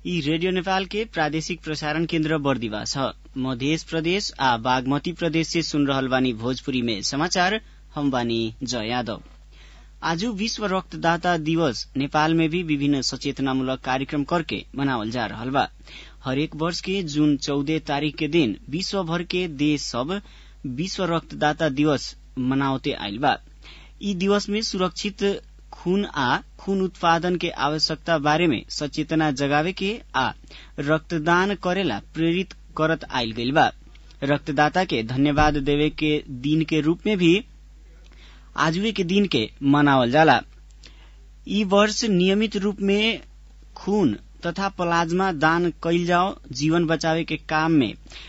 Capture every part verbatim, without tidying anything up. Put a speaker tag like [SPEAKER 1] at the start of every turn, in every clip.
[SPEAKER 1] यी रेडियो नेपाल के प्रादेशिक प्रसारण केन्द्र बर्दिवा छ। मध्य प्रदेश आ बागमती प्रदेश से सुन रहल बानी भोजपुरी में समाचार। हम बानी जय यादव। आज विश्व रक्तदाता दिवस नेपाल में भी विभिन्न सचेतनामूलक कार्यक्रम करके मनावल जा रहल बा। हरेक वर्ष के जून चौदह तारीख के दिन विश्व भर के देश सब विश्व रक्तदाता दिवस मनावते आइल बा। यी दिवस में सुरक्षित खून आ खून उत्पादन के आवश्यकता बारे में सचेतना जगावे के आ रक्तदान करेला प्रेरित करत आइल गइल बा। रक्तदाता के धन्यवाद देवे के दिन के रूप में भी आजुए के दिन के मनावल जाला। ई वर्ष नियमित रूप में खून तथा प्लाज्मा दान कइल जाओ, जीवन बचावे के काम में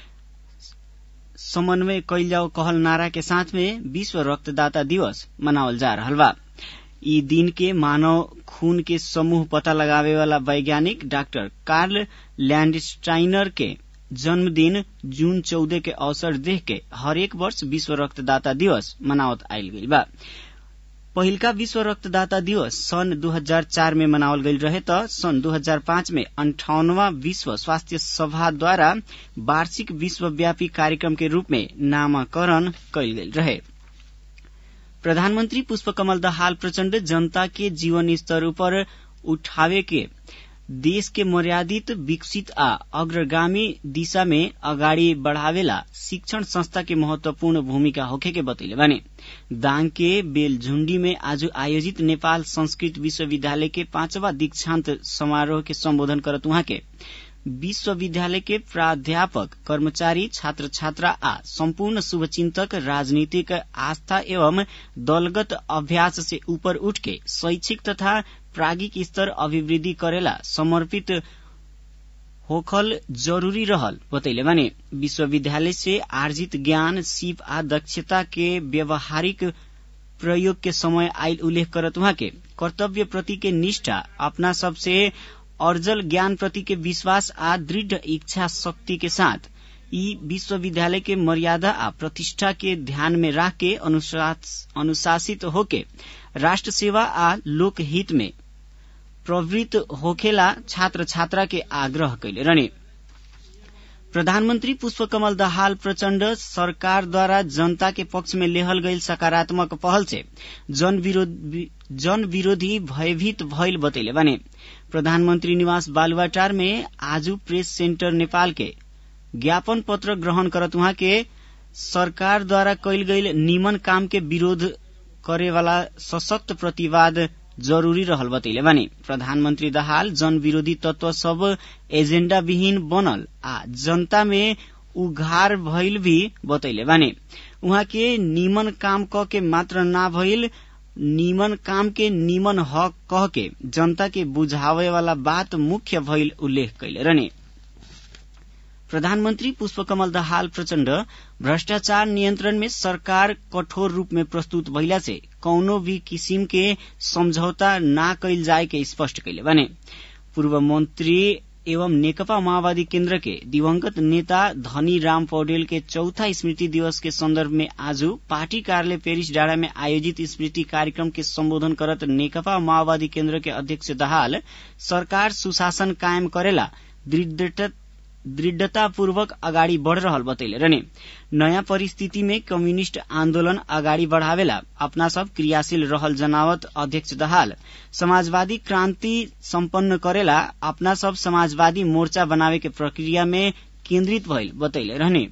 [SPEAKER 1] समन्वय कइल जाओ कहल नारा के साथ में विश्व रक्तदाता दिवस मनावल जा रहल बा। ई दिन के मानव खून के समूह पता लगावे वाला वैज्ञानिक डाक्टर कार्ल लैंडस्टाइनर के जन्मदिन जून चौदह के अवसर देख के हरेक वर्ष विश्व रक्तदाता दिवस मनावत आइल गइल बा। पहिलका विश्व रक्तदाता दिवस सन दो हजार चार में मनावल गइल रहे त सन दो हजार पाँच में अंठावनवा विश्व स्वास्थ्य सभा द्वारा वार्षिक विश्वव्यापी कार्यक्रम के रूप में नामाकरण कइल गइल रहे। प्रधानमंत्री पुष्पकमल दाहाल प्रचण्ड जनता के जीवन स्तर ऊपर उठावे के देश के मर्यादित विकसित आ अग्रगामी दिशा में अगाडि बढ़ावेला शिक्षण संस्था के महत्वपूर्ण भूमिका होखे के बतैले बानी। दाङ के बेलझुण्डी में आज आयोजित नेपाल संस्कृत विश्वविद्यालय के पांचवा दीक्षांत समारोह के संबोधन करत उहाँ के विश्वविद्यालय के प्राध्यापक, कर्मचारी, छात्र छात्रा आ संपूर्ण शुभचिंतक राजनीतिक आस्था एवं दलगत अभ्यास से ऊपर उठ के शैक्षिक तथा प्राज्ञिक स्तर अभिवृद्धि करेला समर्पित होखल जरूरी रहल बतैले बानी। विश्वविद्यालय से आर्जित ज्ञान, सीप आ दक्षता के व्यवहारिक प्रयोग के समय आइल उल्लेख करत उहाँ के कर्तव्य प्रति के निष्ठा, अपना सबसे अर्जल ज्ञान प्रति के विश्वास आ दृढ़ इच्छा शक्ति के साथ यी विश्वविद्यालय के मर्यादा आ प्रतिष्ठा के ध्यान में राख के अनुशासित होके राष्ट्र सेवा आ लोकहित में प्रवृत्त होखेला छात्र छात्रा के आग्रह कैले रहने। प्रधानमंत्री पुष्पकमल दाहाल प्रचण्ड सरकार द्वारा जनता के पक्ष में लेहल गईल सकारात्मक पहल से जन विरोधी जन विरोधी भयभीत भइल बतैले बानी। प्रधानमंत्री निवास बालुवाटार में आज प्रेस सेंटर नेपाल के ज्ञापन पत्र ग्रहण करत उहाँ के सरकार द्वारा कैल गईल निमन काम के विरोध करे वाला सशक्त प्रतिवाद जरूरी रहल बतैले बानी। प्रधानमंत्री दाहाल जन विरोधी तत्व सब एजेंडा विहीन बनल आ जनता में उघार भइल भी बतैले बानी। उहाँ के निमन काम क के मात्र ना भइल, निमन काम के निमन हक कह के जनता के बुझावे वाला बात मुख्य भइल उल्लेख कैले रहने। प्रधानमंत्री पुष्पकमल दाहाल प्रचण्ड भ्रष्टाचार नियन्त्रण में सरकार कठोर रूप में प्रस्तुत भइला से कौनो भी किसिम के समझौता ना कैल जाए के स्पष्ट कैले बानी। पूर्व मंत्री एवं नेकपा माओवादी केन्द्र के दिवंगत नेता धनी राम पौडेल के चौथा स्मृति दिवस के संदर्भ में आज पार्टी कार्यालय पेरिस डाँडा में आयोजित स्मृति कार्यक्रम के संबोधन करत नेकपा माओवादी केन्द्र के अध्यक्ष दाहाल सरकार सुशासन कायम करेला दृढ़ता दृढ़तापूर्वक अगाडि बढ़ रहल बतैले रहने। नयाँ परिस्थिति में कम्युनिष्ट आन्दोलन अगाडि बढ़ावेला अपना सब क्रियाशील रहल जनावत अध्यक्ष दाहाल समाजवादी क्रान्ति सम्पन्न करेला अपना सब समाजवादी मोर्चा बनावे के प्रक्रिया में केन्द्रित भइल बतैले रहने।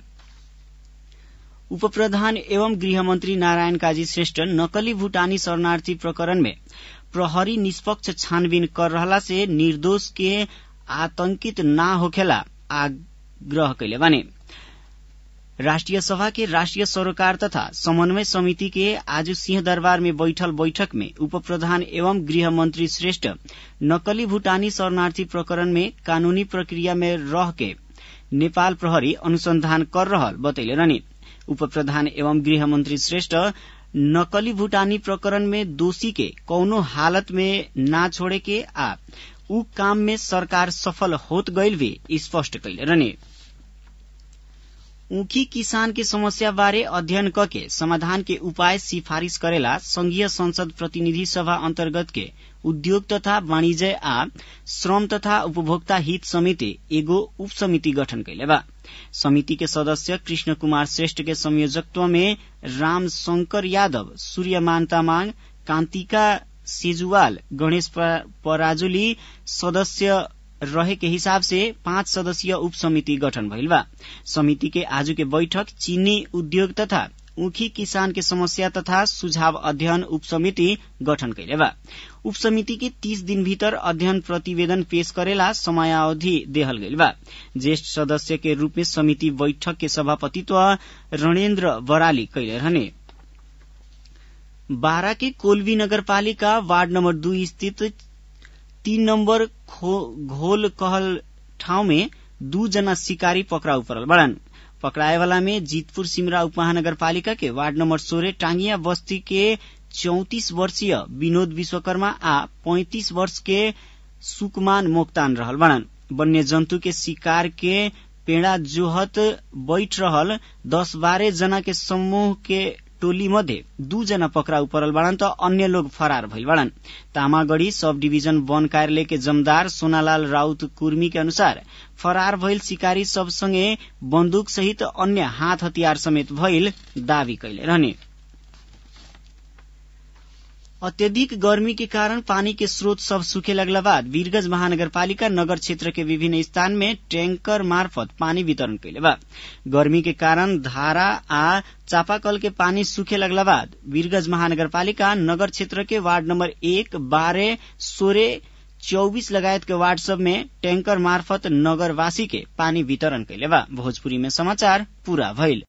[SPEAKER 1] उप प्रधान एवं गृहमन्त्री नारायण काजी श्रेष्ठ नकली भूटानी शरणार्थी प्रकरण में प्रहरी निष्पक्ष छानबीन कर रहला से निर्दोष के आतंकित ना होखेला आग्रह कैले बानी। राष्ट्रिय सभा के राष्ट्रिय सरोकार तथा समन्वय समिति के आज सिंहदरबार में बैठल बैठक में उप प्रधान एवं गृह मंत्री श्रेष्ठ नकली भूटानी शरणार्थी प्रकरण में कानूनी प्रक्रिया में रह के नेपाल प्रहरी अनुसंधान कर रहल बतैले रहने। उप प्रधान एवं गृह मंत्री श्रेष्ठ नकली भूटानी प्रकरण में दोषी के कौनो हालत में ना छोड़े के आ उ काम में सरकार सफल होत गईल भी स्पष्ट कैले रहने। ऊखी किसान के समस्या बारे अध्ययन करके समाधान के उपाय सिफारिश करेला संघीय संसद प्रतिनिधि सभा अंतर्गत के उद्योग तथा वाणिज्य आ श्रम तथा उपभोक्ता हित समिति एगो उप समिति गठन कैले बा। समिति के सदस्य कृष्ण कुमार श्रेष्ठ के संयोजकत्व में राम शंकर यादव, सूर्यमान तामाङ, कान्तिका सेजुवाल, गणेश पराजुली सदस्य रहे के हिसाब से पांच सदस्यीय उप समिति गठन भइल बा। समिति के आज के बैठक चीनी उद्योग तथा ऊखी किसान के समस्या तथा सुझाव अध्ययन उप समिति गठन कैले बा। उप समिति के तीस दिन भीतर अध्ययन प्रतिवेदन पेश करेला समयावधि देहल गइल बा। ज्येष्ठ सदस्य के रूप में समिति बैठक के सभापतित्व रणेन्द्र बराली कैले रहने। बारा के कोल्वी नगरपालिका वार्ड नंबर दुई स्थित तीन नंबर घोल कहल ठाउँ में दू जना शिकारी पकड़ाउ परल बड़न। पकड़ाएवाला में जीतपुर सिमरा उपमहानगरपालिका के वार्ड नंबर सोलह टांगिया बस्ती के चौतीस वर्षीय विनोद विश्वकर्मा आ पैंतीस वर्ष के सुकमान मोक्तान रहल बड़न। वन्य जंतु के शिकार के पेड़ा जोहत बैठ रहल दस बारह जना के समूह के टोली मध्ये दू जना पकड़ाउ परल बड़न तो अन्य लोग फरार भइल बड़न। तामागढ़ी सब डिवीजन वन कार्यालय के जमदार सोनालाल राउत कुर्मी के अनुसार फरार भइल शिकारी सब संगे बन्दूक सहित अन्य हाथ हतियार समेत भइल दावी कैले रहने। अत्यधिक गर्मी के कारण पानी के स्रोत सब सूखे लगला बाद वीरगंज महानगरपालिका नगर क्षेत्र के विभिन्न स्थान में टैंकर मार्फत पानी वितरण कैले बा। गर्मी के कारण धारा आ चापाकल के पानी सूखे लगला बाद वीरगंज महानगरपालिका नगर क्षेत्र के वार्ड नंबर एक, बारह, सोलह, चौबीस लगायत के वार्ड सब में टैंकर मार्फत नगरवासी के पानी वितरण कैले बा। भोजपुरी में समाचार पूरा भइल।